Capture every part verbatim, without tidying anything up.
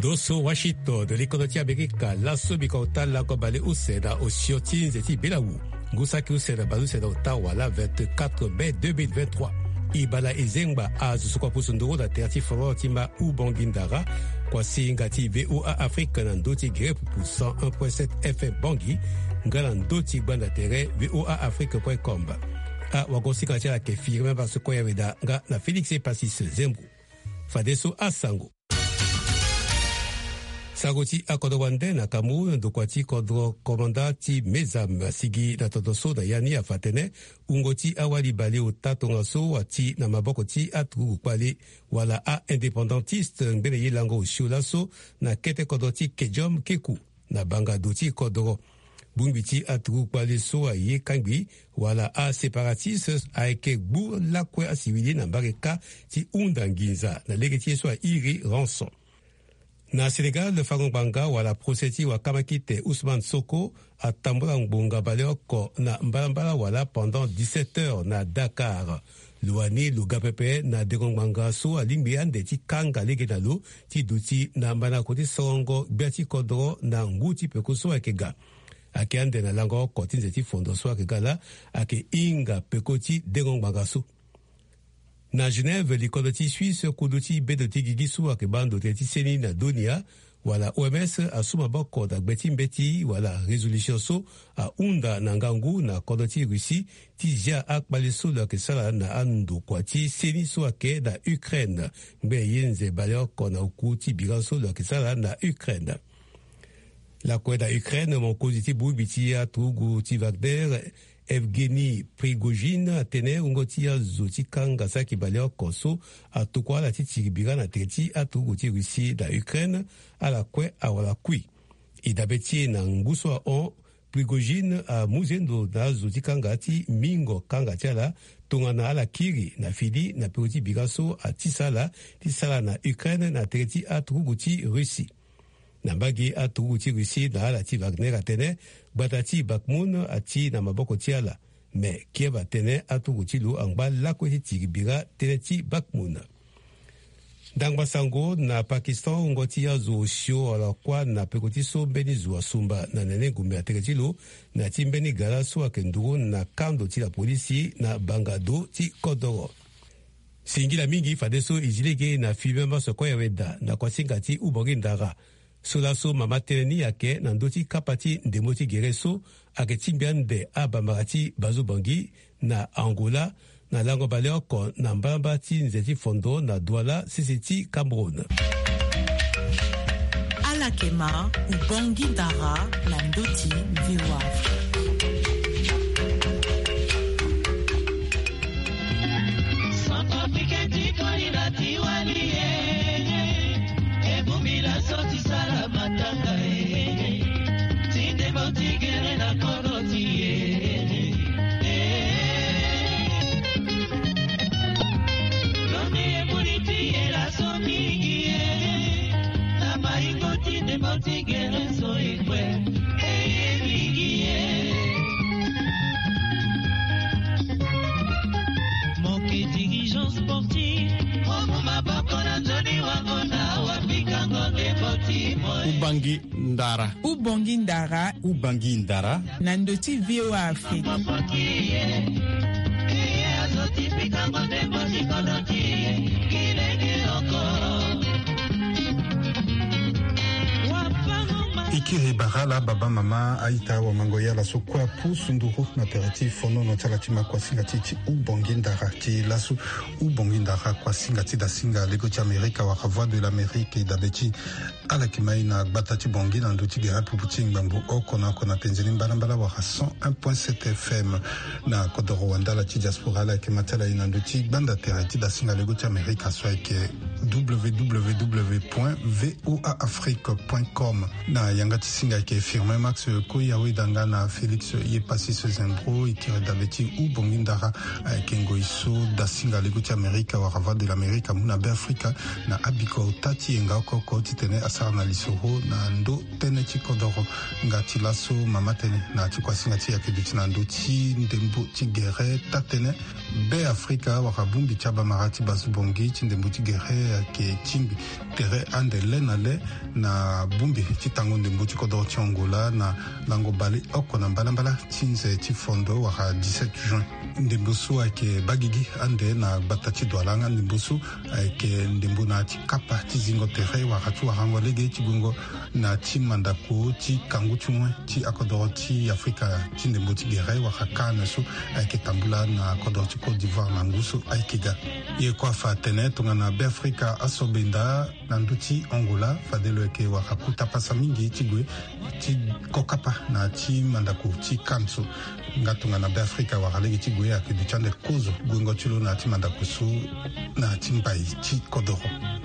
Doso Washington de l'économie américaine, la subika utala ko bale useda o shiotin zeti belawu. Ngusaki useda balu seda utawa la vingt-quatre mai deux mille vingt-trois. Ibala ezengba azusuka pusunduru da terti forotima ubongindara kwa singati V O A Afrique nandoti grep pour cent un virgule sept F M Bangi ngalandoti banda tere V O A Afrique point com. A wakosika cha ke firme baso ko yaweda nga na Felix Pasis Zembu. Fadeso Asango. Sagoti akodowande na kamu ndokwati kodro komandati mezam sigi na totoso da yani afatene ungoti awali bali utatonga so wati na mabokoti atu kwali wala a independentiste ngere yilango shulaso na kete kodoti kejom keku na banga doti kodro bumbiti atu kwali so aye kangbi wala a separatistes aike gbu lakwe asivili na bareka ti undanginza na legeti so iri rançon. Na Sénégal, le Fagongbanga wala proseti wa kamakite Ousmane Soko a tambula ngbonga baleoko na mbalambala wala pendant dix-sept heures na Dakar. Luani lugapepe na degongbanga so alimbi ande ti kanga lege na lo ti duti na mbana koti songo biati kodro na nguti pekoso akega. Ake ande na lango koti nzeti fondo so akega la ake inga pekoti degongbanga so. Na Genève, likodoti Suisse kudoti bedoti gigisu akebando teti seni na dunia wala O M S asuma boko da gbeti mbeti wala resolution so a unda na ngangu na kodoti Russie ti ja akbaliso la kesala na andu kwati seni so ake na Ukraine mbe yenze baleko na ukuti bigaso la kesala na Ukraine. La kweda Ukraine mon koziti bubiti ya tugu ti Wagner Evgeny Prigozhin atene ungotia zoti kanga saki baleo koso atukwa la titiribiga na treti atuguti Russie da Ukraine ala kwe awala kui. Idabeti na nguswa on Prigozhin a muzendo na zoti kanga ti mingo kanga tiala tongana ala kiri na fili na peoti bigaso atisala tisala na Ukraine na treti atuguti Russie. Nambagi atuguti Russie na ala ti Wagner atene batati bakmun ati na maboko tiala me Kiev atene atuguti lu angba lako ti tigibira teneti bakmun. Dangba sango na Pakistan ngoti ya zo shio ala kwa na pekoti so beni zuwa sumba na nene gume ateketi lu na timbeni gara so akenduru na kando ti la polisi na bangado ti kodoro. Singila mingi fadeso izilege na filmema soko ya weda na kwa singati ubogindara. Solaso mamateni yake na ndoti kapati ndemoti gereso ake timbiande abamarati bazubangi na Angola na lango baleoko na mbamba ti nzeti fondo na Douala sisiti Cameroun. Alakema ubangi dara na ndoti viwa. Ubangi Ndara. Ubangi Ndara. Ubangi Ndara. Nandoti V O A Afrique. Ikiri barala baba mama aita wa mangoya la sokwa pusunduru na terati fono no talatima kwa singati ti ubongindara ti lasu ubongindara kwa singati da singa lego ti Amerika wa voix de l'Amérique da beti ala kimai na batati bongi na nduti gera puputing bambu okona kona penzeni mbala wa cent un virgule sept F M na kodoro wanda la ti diaspora la kematala ina nduti banda terati da singa lego ti Amerika so ke w w w point v o a afrique point com na yangati singa ke firme max ko yawe danga na Felix Pasis Zembro ikire daveti u bongindara kengo iso da singa lego ti Amerika wa voix de l'Amérique muna be Afrika na abiko tati nga ko ko titene asara na lisoro na ndo tene ti kodoro ngati laso mama tene na ti kwa singa ti yake duti na ndo ti ndembo ti gere tatene be Afrika wa kabumbi chaba marati bazubongi ti ndembo ti gere ke chimbi tere ande le na le na bumbi chitango ndembo chikodo chongola na lango bali oko na mbalambala chinze chifondo wa dix-sept juin ndembusu ake bagigi ande na batachi dwalanga ndembusu ake ndembu na chikapa chizingo tere wa hatu wa hango lege chigungo na chimandako chi kangu chumwe chi akodo chi Afrika chi ndembu chi gere wa hakana su ake tambula na akodo chi Côte d'Ivoire na ngusu aikiga ye kwa fatene tunga na be Afrika asobenda na nduti Angola fadelo eke wa hakuta pasa mingi chigwe chi kokapa na chi mandako chi kansu ngatunga na be Afrika wa halege chigwe ake duchande kozo gwengo chulo na chi mandako su na chi mbai chi kodoro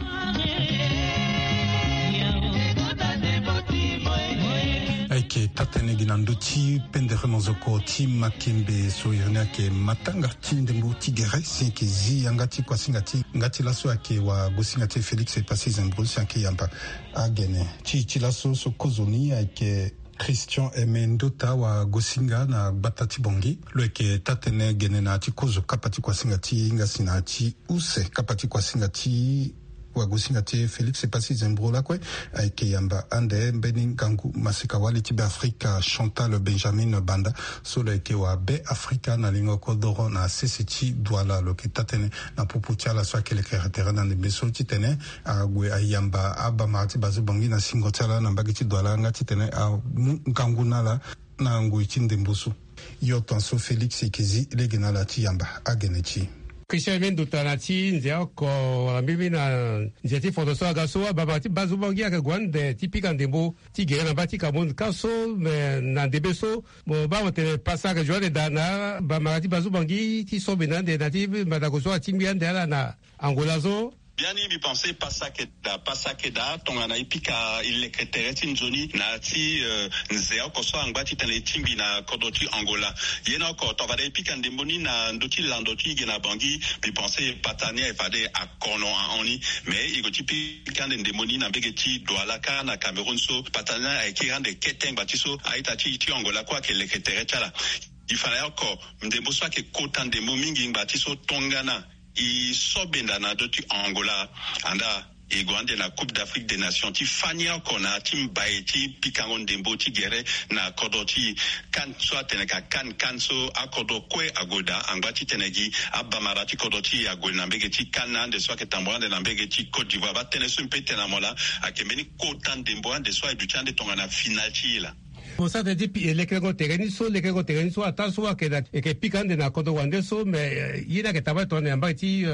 aike tatene ginando ti pendere mozoko ti makembe so irnia ke matanga ti ndembo ti gere sinke zi angati kwa singati ngati laso ake wa gosingati Félix et passé zembro sanke yamba agene ti ti laso so kozoni aike Christian Emendota wa gosinga na batati bongi loeke tatene gene na ti kozo kapati kwa singati ngasina ti use kapati kwa singati wa gosingati Félix et passé zembro la kwe aike yamba ande mbeni gangu masika wali ti be Afrika Chantal Benjamin Banda so loeke wa be Afrika na lingo kodoro na seseti douala loke tatene na puputia la so akele kreatere na beso ti tene agwe ayamba aba marti bazu bongi na singotala na mbagi douala ngati tene a gangu nala na ngui ti ndembusu yo tanso Félix ekezi legena la ti yamba agenechi Christian Emendota na ti nzea ko mimi na nzea ti fondaso agaso baba ti bazu bongi ake gwande ti pika ndembo ti gere na bati kabon kaso na ndebeso mo ba wote pasa ke joane dana ba marati bazu bongi ti so benande na ti madagoso atimbi ande ala na Angola zo bien il pensait pas ça que da pas ça que da tongana ipika il secrétaire tin zoni na ti nzea ko so angba ti tele timbi na kodoti Angola yena ko to vade ipika ndemboni na ndoti landoti gena bangi bi pensait patania e fade akono ani mais il go tipi kande ndemboni na begeti douala ka na Cameroun so patania e kirande keteng batiso aita ti ti Angola kwa ke le secrétaire tala il fallait encore ndembo so ke kota ndembo mingi batiso tongana i sobenda na doti Angola anda igwande na Coupe d'Afrique des Nations ti fania kona ti mbaye ti pikango ndembo ti gere na kodoti kan so atene ka kan kanso akodo kwe agoda angba ti tenegi abamara ti kodoti agol na mbege ti kana de so ke tambwande na mbege ti Côte d'Ivoire ba tene so mpete na mola akemeni kota ndembo ande so educhande tonga na final ti la Posa de di lekego tereni so lekego tereni so ataso akeda ke pikande na kodo wande so me yina ke taba to ne ambati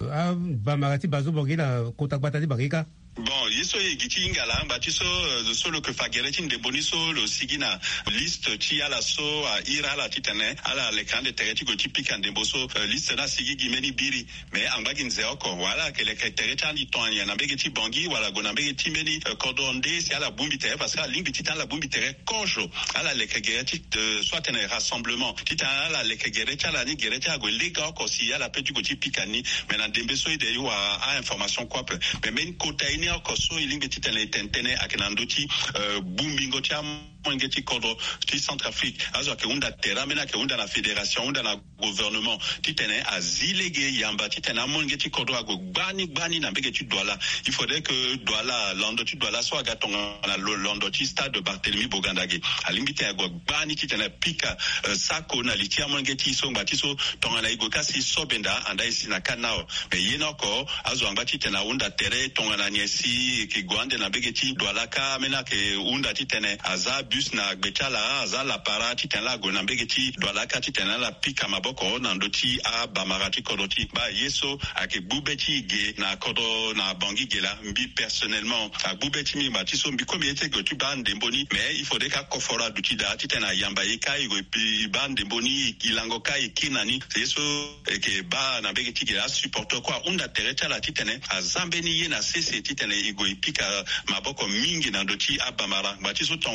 ba magati bazo bogila kota batati bagika bon yeso yigiti ingala mbati so solo que fagereti ndeboni so lo sigina liste ti ala so a ira la titane ala le kande tereti go tipika ndembo so liste na sigi gimeni biri mais angba nze oko wala ke le tereti andi tonya na begeti bangi wala go na begeti meni kodonde si ala bumbi tere parce que lingi titan la bumbi tere kojo ala le gereti soit un rassemblement titan ala le gereti ala ni gereti go lega ko si ala petu go tipika ni mais na ndembe so ide yo a information quoi mais men kota ini ko so ilingi titele tentene akenandoti bumbingo tia mongeti kodo ti Centrafrique azo ke unda terra mena ke unda na fédération unda na gouvernement titene azilege yamba titena mongeti kodo ago bani bani na begeti douala il faudrait que douala landoti douala so agatonga na landoti stade de Barthélemy Bogandage alingi te ago bani titena pika sako na litia mongeti so ngatiso tonga na igo kasi sobenda anda isina kanao mais yenoko azo ngati tena unda tere tonga na si ke gwande na begeti douala ka mena ke unda titene aza bus na gbetala aza la para titena go na begeti douala ka titena la pika maboko na ndoti a bamarati kodoti ba yeso ake bubeti ge na kodo na bangi gela mbi personnellement a bubeti mi batiso mbi komi ete go tu bande mboni mais il faudrait ka kofora dutida titena yamba yeka igo pi bande mboni ilango ka ikinani yeso ke ba na begeti gela supporter kwa unda tereta la titene azambeni ye na sese titene igo ipika maboko mingi na ndoti abamara batiso tonga na bamara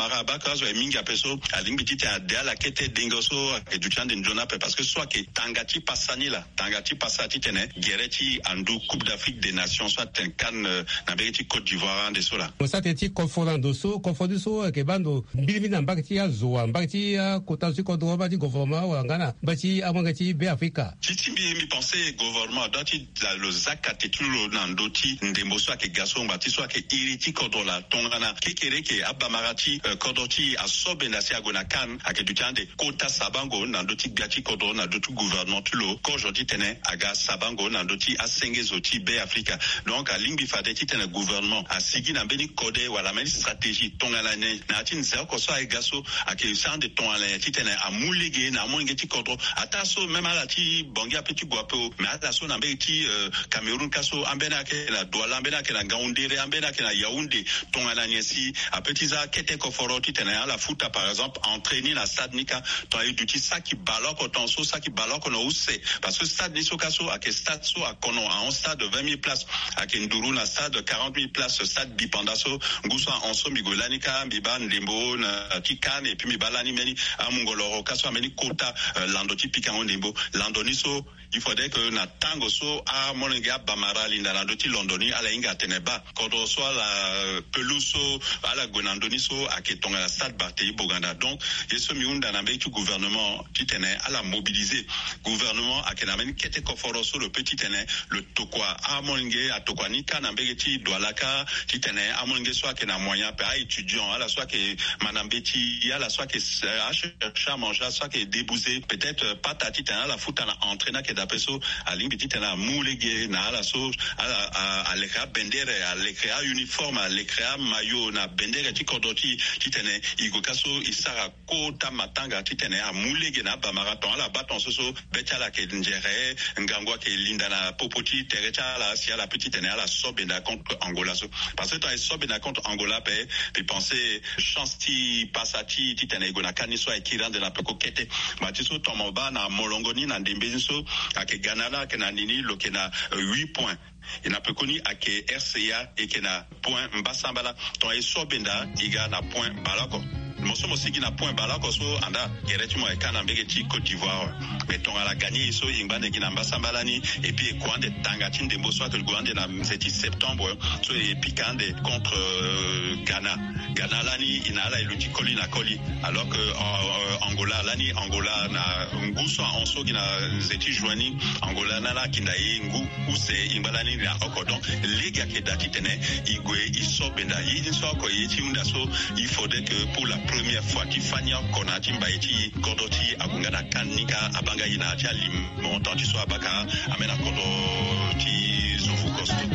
bamara bakazo e minga peso alingi tite de la kete dingoso e du chande njona pe parce que soit que tangati pasani la tangati pasati tene gereti andu Coupe d'Afrique des Nations soit un can na bereti Côte d'Ivoire de cela ça teti confondant so confondant so ke bando bilibina mbakti ya zoa mbakti ya kotansi ko do ba di gouvernement wa ngana ba ti amangati be Afrika titi mi mi penser gouvernement doti le zakati tulo nandoti ndemboso ke gaso mbati soit ke iriti kodola tongana kekere ke abamarati kodoti asobe na sia gona kan ake dutande kota sabango nandoti gati kodo na dotu gouvernement tulo ko jodi tene aga sabango nandoti asenge zoti be Afrika donc a lingbi fadeti tene gouvernement a sigi na beni code wala meni stratégie tongana ne na tin zel ko so ay gaso ake sande tongana ti tene a mulege na mo ngeti kodo ataso même ala ti bongi a petit guapo mais ataso na be ti Cameroun kaso ambena ke na Douala ambena ke na Gaoundéré ambena ke na Yaoundé tongana nyesi a petit za kete ko foroti tene ala futa par exemple entraîner na stade nika to ay duti ça qui baloko tonso ça qui baloko no use parce que stade niso kaso ake stade so a kono a un stade de vingt mille places ake Nduru na stade de quarante mille places stade bipandaso nguso onso migolanika miba ndembo na tikane et puis mibalani meni amungoloro kaso ameni kota lando tipika ndembo landoniso il faudrait que na tango so a monenga bamara linda lando ti londoni ala inga teneba kodo so la peluso ala gonandoni so ake tonga la stade Barthélémy Boganda donc yeso miunda na mbeki gouvernement titene ala mobiliser gouvernement akena meni kete koforo so le petit tene le tokwa a monenge a tokwa nika na mbeki ti Doualaka titene a monenge so akena moyen pe a étudiant ala so ke manambeti ala so ke a chercher manger so ke débouser peut-être pas tati tene ala futa na entraîner ke d'apeso a limbi titene mulege na ala so ala a lekra bendere a lekra uniforme a lekra maillot na bendere ti kodoti titene igokaso isara kota matanga titene a mulege na ba marathon ala baton soso betala ke njere ngangwa ke linda na popoti terecha la si ala petite ne ala sobenda contre Angola so parce que toi sobenda contre Angola pe pe penser chance ti passati titene gona kaniso e kirande na peko kete batiso tomoba na molongoni na ndembezo ake ganala ke na nini lokena huit points il n'a pas connu à que R C A et qu'il a point Mbasambala ton et sobenda il a na point balako moso mosiki na point balako so anda gereti mo ekana mbegeti Côte d'Ivoire mais ton ala gagné so ingba ngina Mbasambala ni et puis kwande tangati ndembo so que le Rwanda na sept septembre so et pikande contre euh, Ghana Ghana lani inala eluti koli na koli alors que euh, Angola lani Angola na nguso onso kina zeti joini Angola na la kindai ngu use imbalani na okodo lega ke dati tene igwe isobenda yidi so ko yiti unda so il faudrait que pour la première fois Tifania konati mbaiti kodoti agungana kanika abanga ina tia lim montant so abaka amena kodo ti zofu kosto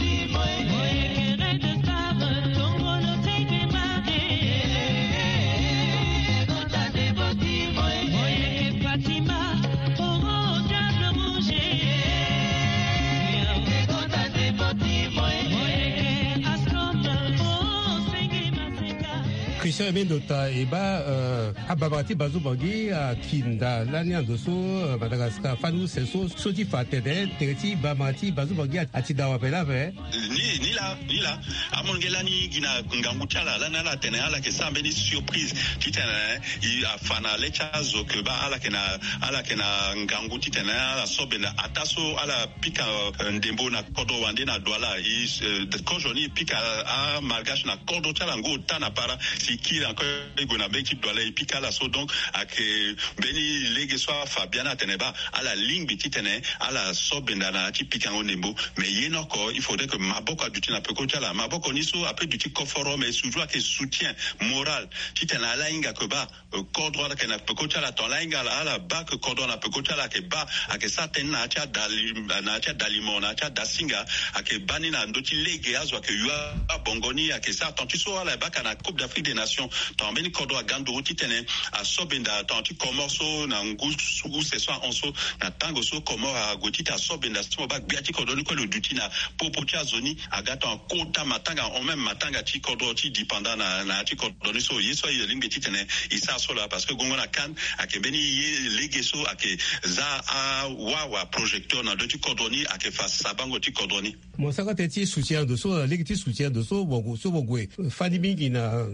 Christian Emendota eba uh, ababati bazu bagi a kinda lani andoso uh, Madagascar fanu seso soti fatede tereti bamati bazu bagi ati dawa pela ve ni ni la ni la amongela ni gina ngangutala lana la tene ala ke sambe ni surprise titana i afana lecha zokeba ala kena ala kena nganguti tene ala sobena ataso ala pika ndembo na kodo wande na Douala i ko joni pika a malgache na kodo tala ngo tana para qui encore gona beki Douala et pika la so donc ak beni lege so Fabiana teneba à la ligne bititene à la sobenda na ti pika ndembo mais yenoko il faudrait que maboko aduti na peko tala maboko niso après duti koforo mais soujwa que soutien moral titena la inga ko ba ko droit que na peko tala ton la inga la ba que ko na peko tala ke ba ak sa tenna tia dali na tia dalimo na tia dasinga ak bani na ndoti lege azwa ke yua bongoni ak sa tanti so ala ba kana Coupe d'Afrique des Nations tambeni kodo agando titene a sobenda tanti komorso na ngusu se soit onso na tango so komora gotita sobenda so ba biati kodo ni ko le duti na popotia zoni agata en kota matanga en même matanga ti kodo ti dipenda na na ti kodo ni so yeso ye limbe titene isa so là parce que gongona kan akebeni ye legeso ake za a wawa projecteur na ti kodo ni ake fa sabango ti kodo ni mon saka ti soutien de so legiti soutien de so bongo so bongwe fani mingi na c'est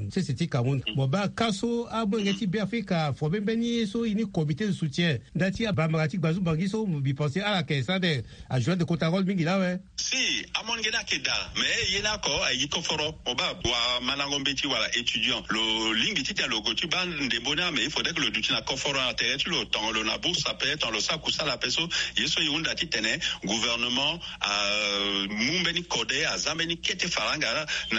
ti Cameroun. Bon ba kaso abongeti bi Afrika fo beni so ini comité de soutien ndati abamarati bazu bangi so bi penser à la caisse de à jouer de contrôle mingi là ouais. Si amon gena keda mais yena ko ayi ko foro oba wa manangombeti wala étudiant le lingi ti ta logo tu ban de bona mais il faudrait que le duti na ko foro intérêt tu le temps le na bourse ça peut être le sac ou ça la peso yeso yunda ti tene gouvernement a mumbeni code a zameni kete faranga na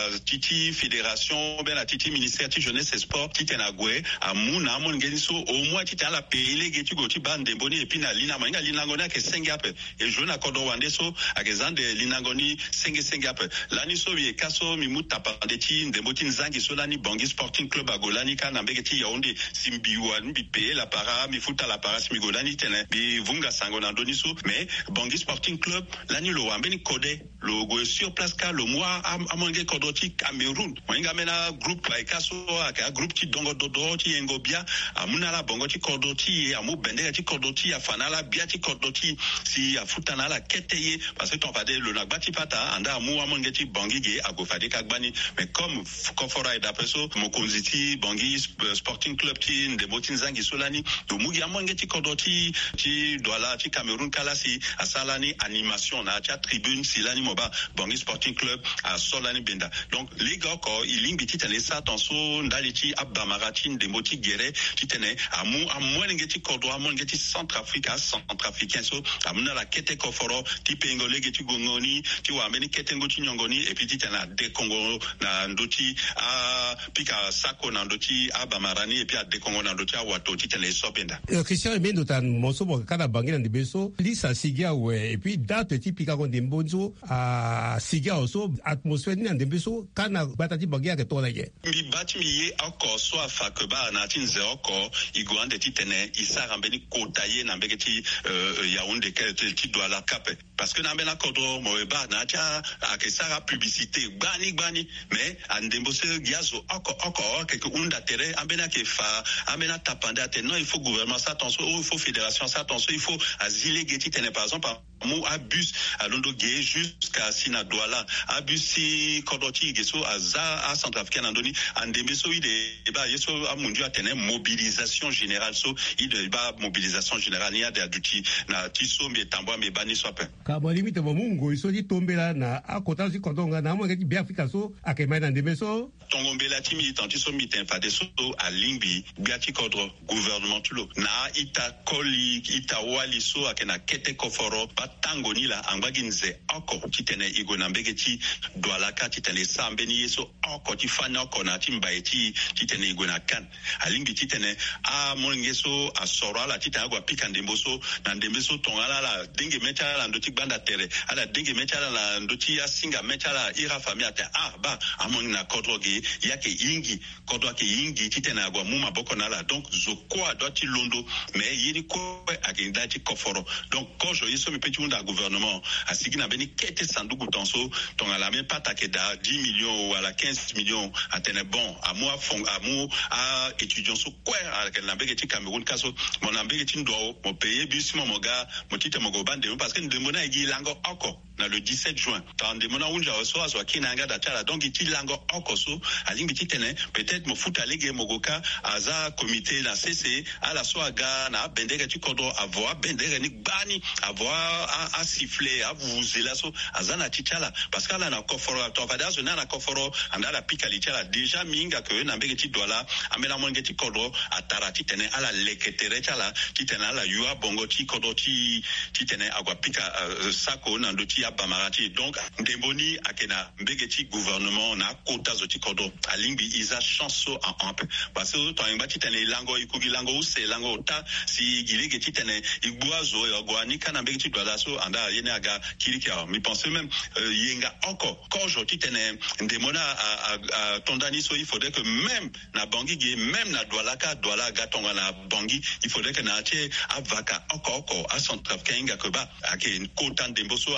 titi fédération ben la titi ministère ti jeunesse et sport ti tena gwe a muna mon ngeni so au moins ti ta la pele getu go ti ban de boni et puis na lina manga lina ngona ke sengape et jeune akodo wande so agezande lina ngoni senge sengape lani so bi kaso mi mutapa de ti ndembo ti nzangi so lani Bangui Sporting Club agolani kana mbege ti Yaoundé simbiwa bi payer la para mi futa la para mi golani tene bi vunga sango na doni so mais Bangui Sporting Club lani lo wambeni code lo go sur place ka lo mois amonge kodoti Cameroun moinga mena groupe like kaso aka groupe ti dongo dodo ti engobia amuna la bongo ti kodoti amu bendega ti kodoti afana la bia ti kodoti si afuta na la keteye parce que ton fade le nagbati pata anda amu amonge ti Bangui ge ago fade kagbani mais comme kofora et d'après so mokonzi ti Bangui Sporting Club ti ndemo ti nzangi solani do mugi amonge ti kodoti ti Douala ti Cameroun kala si asalani animation na ti tribune silani moba Bangui Sporting Club a solani benda donc les gars ko ilimbi ti tene sa tanso ndali ti abamarati ndemo ti gere ti tene amu amwenenge ti kodo amonge ti Centrafrique Centrafricain so amuna la kete koforo ti pengole ge ti gongoni ti wambeni kete ngoti nyongoni et puis ti tena de Congo na ndoti a pika sako na ndoti abamarani et puis a de Congo na ndoti a wato ti tene sopenda Christian Emendo tan moso bo kana Bangui na ndibeso lisa sigia we et puis date ti pika ko ndembonzo a sigia oso atmosphère ni na ndembeso kana batati Bangui ke to lege mi bati mi ye encore so afakeba na tin zero ko igwande ti tene isara mbeni kotaye na mbege ti Yaoundé ke ti Douala kape parce que na mbena kodo moeba na tia akesara publicité gbani gbani mais andembose giazo oko oko ke unda tere ambena ke fa ambena tapanda te non il faut gouvernement ça attention il faut fédération ça attention il faut asile geti tene par exemple mu abus alondo ge jusqu'à sina Douala abus si kodoti geso aza a Centrafricain andoni andembeso ide ba yeso amundu atene mobilisation générale so ide ba mobilisation générale ni ade aduti na tiso mbe tambwa me bani sope ka mo limite mo mungo iso di tombela na akota si kodonga na mo ngeti bi Afrika so akema na ndembeso tongombela ti mi tanti so mi ten fade so a lingbi biati kodro gouvernement tulo na ita koli ita wali so akena kete koforo batango ni la angwagi nze oko kitene igo na mbege ti Douala ka kitene sambeni yeso oko ti fana oko na ti mbaye ti kitene igo na kan a lingbi kitene a monge so a soro ala kitene agwa pika ndemboso na ndembeso tongala la denge mecha la ndoti banda tere ala denge mecha la ndoti ya singa mecha la ira famia ate ah ba among na kodro ge yake ingi kodro ke ingi kitene agwa muma boko na la donc zokwa doti londo mais yiri ko agenda ti koforo donc quand je yeso mi petit unda gouvernement a sigina beni kete sanduku tonso tongala me pata ke da dix millions ou à la quinze millions atene bon à moi fond à moi à étudiants so quoi à la mbege ti Cameroun kaso mon mbege ti ndo mon pays bus mo moga mo tite mo go bande parce que ndemona igi lango oko na le dix-sept juin tant ndemona unja so aso kinanga da tala donc iti lango oko so alingi ti tene peut-être mo futa lege mo goka aza comité na C C à la soaga na bendega ti kodo avoir bendega ni bani avoir à, à siffler à vous là so azana ti tala parce que là na koforo to fada so na na koforo anda la pika li tala déjà minga que na mbege ti Douala amela monge ti kodo atara ti tene ala leketere tala ti tene ala yua bongo ti kodo ti ti tene agwa pika uh, sako na ndoti abamarati donc ndemboni akena mbege ti gouvernement na kota zo ti kodo alimbi isa chanso en ampe parce que to ngba ti tene lango ikugi lango use lango ta si gilege ti tene igboazo agwa ni kana mbege ti Douala so anda yene aga kilikia mi pense même uh, yenga encore quand je ti tene ndemona a, a, a tondani so il faudrait que même na Bangui ge même na Douala ka Douala ga tonga na Bangui il faudrait que na tie avaka encore encore à Centrafricain ga ko ba ake kota ndemboso ake muna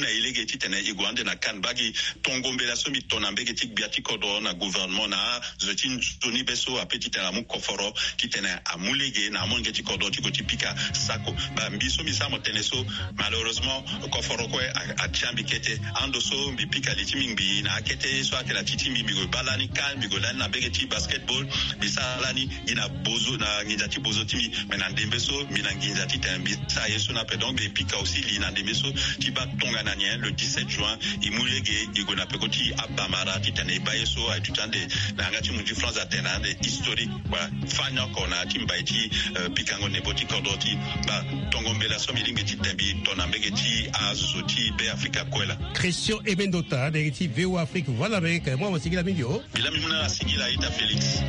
na ilege titene igwande na kanbagi tongombela so mi tonambege tik biati kodo na gouvernement na zotin zoni beso apetite na mu koforo kitene amulege na monge tikodo tiko tipika sako ba mbiso misamo teneso malheureusement koforo ko a chambi kete ando so bipika litimbi na kete so akela titimi bigo balani kan bigo lani na bege ti basketball bisalani ina bozo na ngizati bozo timi mena ndembeso mina ngizati tembi sa yeso na pedon bipika aussi lina ndembeso tiba tonga na nyen le dix-sept juin imulege igona pekoti abamara titane bayeso a tutande na ngati mundi France atenande historique ba fanya kona timbaiti pikango neboti kodoti ba tongombela so milingi titembi tonambege ti azoti be Afrika kwela Christian Ebendota de ti V O Afrique voilà avec moi on sigila mindio bila mimuna sigila ita Felix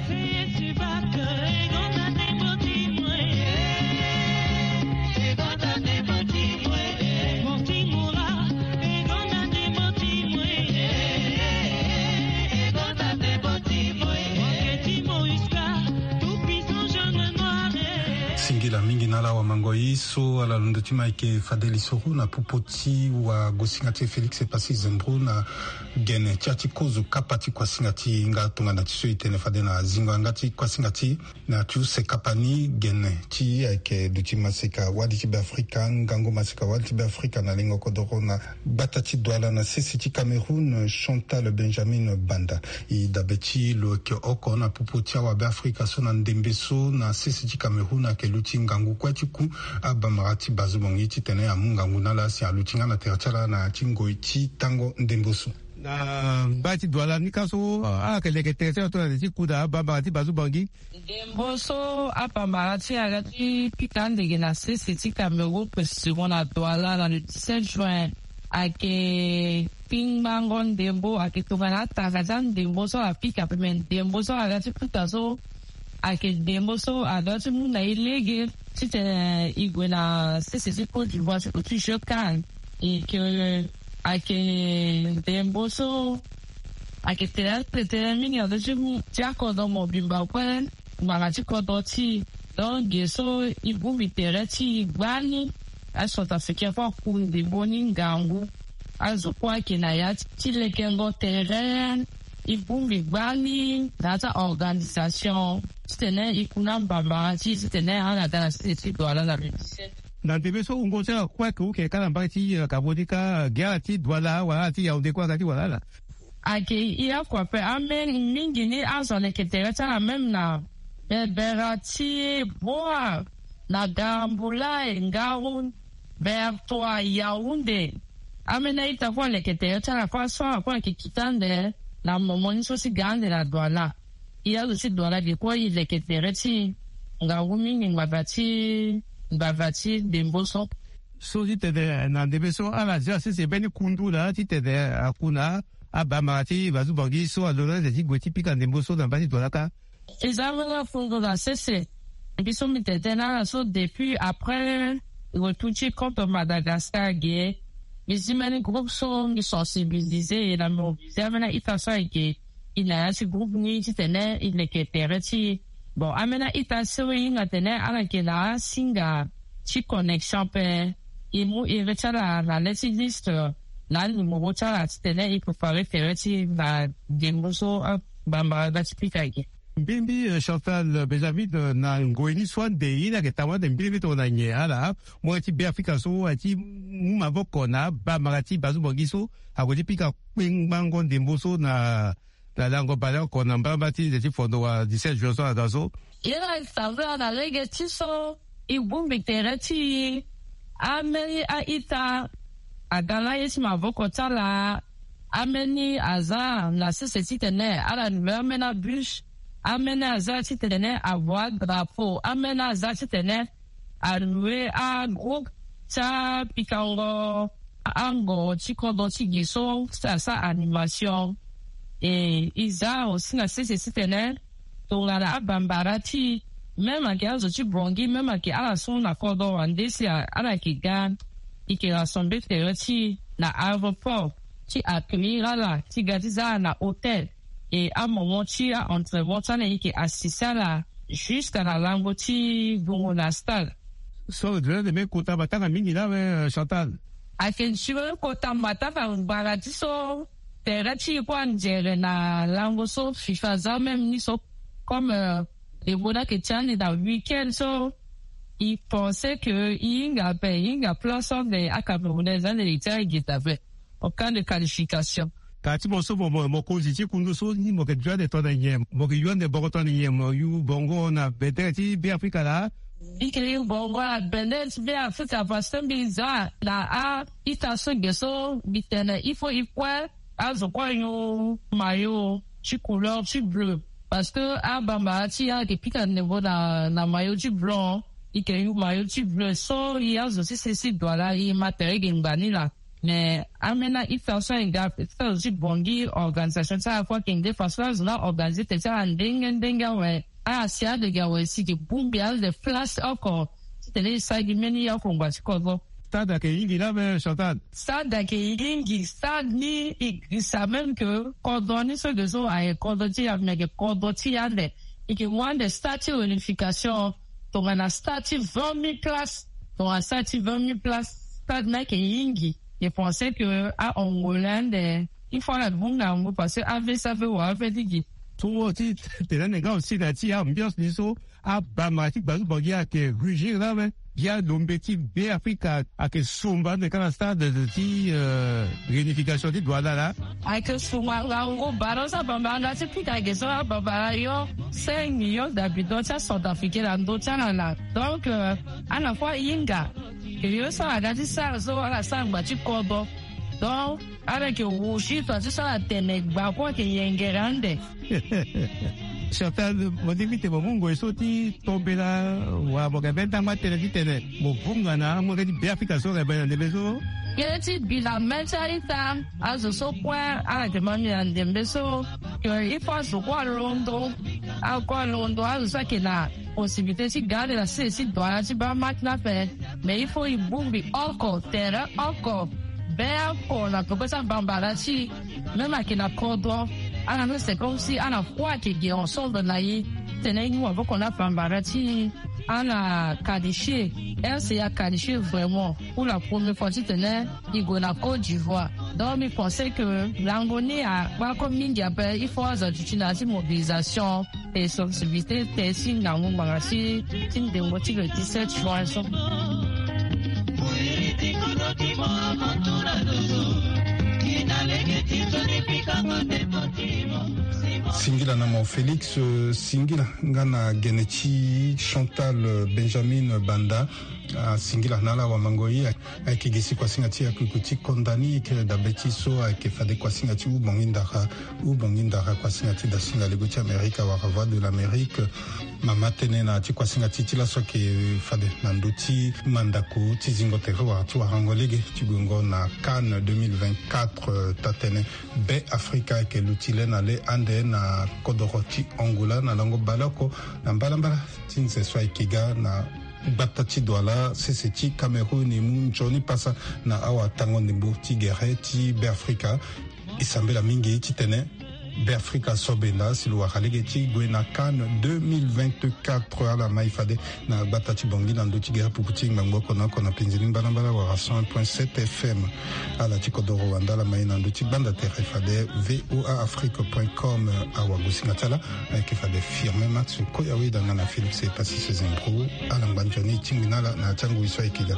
singila mingi nala wa mangoi so ala lundotima ike Fadeli Soro na pupoti wa gosingati Felix Epasi Zembro na gene chati kozo kapati kwa singati nga tunga na tiso itene fade na zingo ngati kwa singati na tu se kapani gene ti ike dutima seka wadi tibe Afrika ngango maseka wadi tibe Afrika na lingo kodoro na batati douala na sesiti Cameroun Chantal Benjamin Banda i dabeti lo ke oko na pupoti wa be Afrika so na ndembeso na sesiti Cameroun na ke luti ngangu kwa tiku abamarati bazubongi titene ya mungangu na la si alutinga na terchala na tingo iti tango ndemboso na bati douala ni kaso a ke leke terchala to na tiku da abamarati bazubongi ndemboso abamarati agati pikande na sisi Cameroun precisement na douala na le dix-sept juin ake pingmango ndembo ake tongana tagaza ndemboso apika peme ndemboso agati putaso ake demboso adoti muna ilege tite igwe na sisi Côte d'Ivoire c'est tout je kan et que ake demboso ake tera tera mini adoti mu jako do mo bimba kwa magati kodoti donc geso ibu miterati gbani asota fekia fa ku de boni ngangu azo kwa kinaya tile kengo terrain ibumbi gbani data organisation tene ikuna baba ti tene ana dana sisi douala na dix-sept na debeso ungoza kwa ku ke kana mbati kabodika giati douala wala ti yaunde kwa kati wala ake ia kwa pe amen mingi ni azone ke tereta même na berati boa na gambula ngaun bertoa yaunde amena ita kwa le ke tereta kwa so kwa kikitande na momoni so si gande na douala iya lo si douala de kwa ile ke tereti nga wumi ni ngabati ngabati demboso so si tede na debeso ala ja se beni kundula ti tede akuna abamarati bazubangi so alora de gweti pika demboso na bati douala ka ezavela fondo da sese biso mi tede na so depuis après retouché contre Madagascar gué les humains groupes sont sensibilisés et la mobilisation amena ita sa ike ina si groupe ni tene ile ke tereti bon amena ita so inga tene ala ke na singa chi connection pe imu iretala na lesi list na ni mo chala tene i pour faire tereti na demboso bamba da tipika ike Bimbi Chantal Benjamin na ngoini swan de ina ke tawa de bimbi to na nye ala mo ti be Afrika so ati mavoko na ba marati bazu bogiso agodi pika pingmango ndemboso na la lango bala ko na mbamba ti de ti fondo wa dix-sept juin so adaso ira savra na lege ti so i bumbi tereti ameli a ita agala yesi mavoko tala ameni aza na sese titene ala mena bush amena azati tene avoir drapeau amena azati tene alwe a groupe ta pikango ango chikodo chigiso sa sa animation et isa aussi na sese tene to la abambarati même à gazo chi brongi même à ki ala son na kodo andesi ala ki gan ike rassemble tereti na aéroport chi accueillir la ti gatiza na hôtel. Et à un moment, tu as entre votre année qui assiste à la jusqu'à la langue qui vous monastal. So, de même, quand on va t'en mingi là, Chantal. Akenshiwe kota mata fa baratiso terati kwa njere na lango so FIFA za même ni so comme euh, les boda que tiennent dans le week-end so il pensait que Inga ben Inga place de Camerounais en Érythrée qui avait aucun de qualification. Kati moso mo mo koziti kundu so ni mo ke jwa de to de yem mo ke yuan de bogoton yem mo yu bongo na beteti bi Afrika la ikiri bongo la benet bi Afrika parce que biza la a ita so geso bitene il faut il faut azo kwa yo mayo chi couleur chi bleu parce que a bamba ti a ke pika niveau na na mayo chi blanc ikiri mayo chi bleu so il y a aussi ceci doit là il matériel ngani la mais amena ita so nga ita so bongi organisation ça fois king de façon là organiser ça ndenge ndenge ouais a sia de gawe si de bumbial de flash encore c'était les side many ya kongwa sikozo stade ke yingi là mais Chantal stade ke yingi stade ni il ça même que coordonner ce que zo a coordonner avec coordonner ande et que moi de statut unification ton un statut vingt mille places ton un statut vingt mille places stade na ke yingi je pensais que à Angolande il faut la bunga ngo parce que avec ça fait wa fait digi tout ti tena nga aussi la ti ambiance ni so a bamati bazu bogia ke rugir là mais ya lombeti be Afrika a ke sumba de kana stade de ti réunification di douala là a ke sumba la ngo barosa bamba na ti pika ke so baba yo cinq millions d'habitants ça sont africains là ndo tana là donc à la fois inga que yo ça a dit ça so ala sangba ti kobo donc avec o chito ça ça tene ba kwa ke yengerande Chantal mo dimite mo mungo eso ti tombela wa mo ga benta matene ti tene mo bunga na mo ga di be Afrika so ga be na beso yeti bila mentalita azo so kwa ala de mami ande beso que il faut so kwa londo a kwa londo azo sa ke na possibilité si garder la C si doit si ba match na fait mais il faut y bumbi encore terre encore ben pour la proposition bambara si même à la cordon à la c'est comme si à la fois qui est ensemble là y tenez nous avant qu'on a bambara si à la qualifié elle c'est à qualifier vraiment pour la première fois si tenez il go na Côte d'Ivoire donc il pensait que l'Angonie a pas comme il il faut utiliser mobilisation et sensibilité et si na mon bagasi tin de motif le dix-sept juin. Singila namo Félix Singila ngana genechi Chantal Benjamin Banda singila nala wa mangoi akigisi kwa singati ya kukuti kondani ke da betiso ake fade kwa singati u bongindara u bongindara kwa singati da singa leguti Amerika wa rava de l'Amérique mama tene na ti kwa singati ti la soke fade na nduti mandako ti zingotere wa tu arangolege ti gongo na Cannes deux mille vingt-quatre tatene be Afrika ke lutile na le ande na kodoroti Angola na lango balako na mbalambala tinse swa ikiga na batati douala seseti Cameroun et mun joni pasa na awa tango ndembo ti gere ti be Afrika isambela mingi ti tene be Afrika sobenda silu wakalege ti gwe na Cannes deux mille vingt-quatre ala maifade na batati bongi na ndo ti gere puputi ngbango kona kona penzili mbalambala wa cent un point sept F M ala ti kodoro wanda la mai na ndo ti banda tere fade voa afrique point com awa gusinga tala ke fade firme matsu koya wida na Félix et Passi ses impro ala ngbanjoni ti minala na tango iso ikila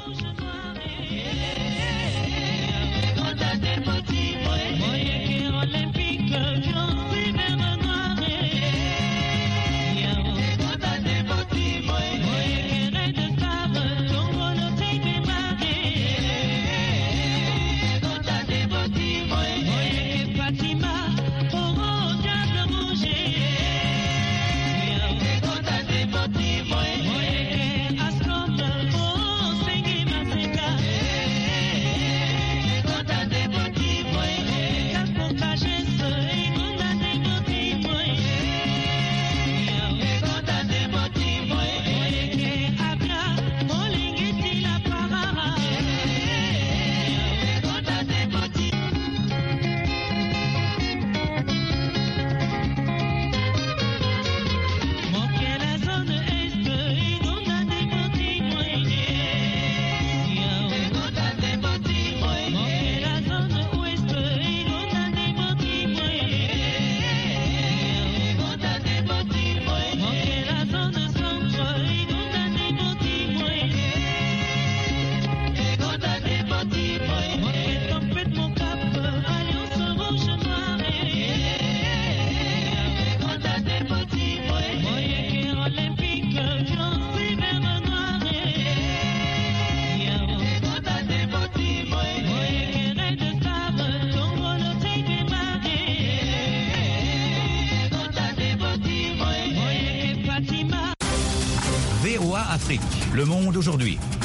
Afrique. Le Monde aujourd'hui.